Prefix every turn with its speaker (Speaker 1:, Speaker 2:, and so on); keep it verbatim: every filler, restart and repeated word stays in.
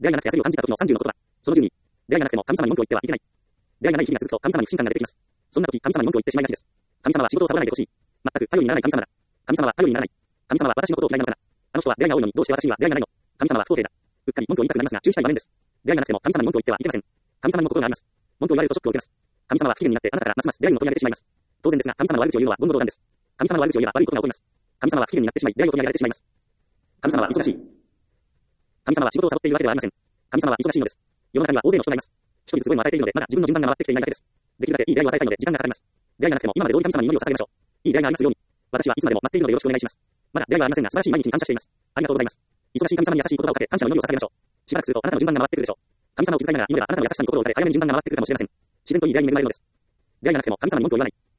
Speaker 1: 出会いがなくて焦りを感じた時のさんじゅうのことだ。そのじゅうに、出会いがなくても神様に文句を言ってはいけない。出会いがない日々が続くと神様に不信感が出てきます。そんな時、神様に文句を言ってしまいがちです。神様は仕事をサボらないでほしい。全く頼りにならない神様だ。神様は頼りにならない。神様は私のことを嫌いなのかな。あの人は出会いが多いのにどうして私には出会いがないの。神様は不公平だ。うっかり文句を言いたくなりますが注意したい場面です。出会いがなくても神様に文句を言ってはいけません。神様にも心があります。文句を言われるとショックを受けます。神様は不機嫌になってあなたからますます出会いの問いが出てしまいます。当然ですが神様の悪口を言うのは言語道断です。神様の悪口を言えば悪いことが起こります。神様は不機嫌になってしまい出会いを取り上げられてしまいます。神様は忙しい。神様は仕事をサボっているわけではありません。神様は忙しいのです。世の中には大勢の人がいます。一人ずつご縁を与えているのでまだ自分の順番が回ってきていないだけです。できるだけいい出会いを与えたいので時間がかかります。出会いがなくても今まで通り神様に祈りを捧げましょう。いい出会いがありますように。私はいつまでも待っているのでよろしくお願いします。まだ出会いはありませんが素晴らしい毎日に感謝しています。ありがとうございます。忙しい神様に優しい言葉をかけ感謝の祈りを捧げましょう。しばらくするとあなたの順番が回ってくるでしょう。神様を気遣いながら祈ればあなたの優しさに心を打たれ早めに順番が回ってくるかもしれません。自然といい出会いに恵まれるのです。出会いがなくても神様に文句を言わない。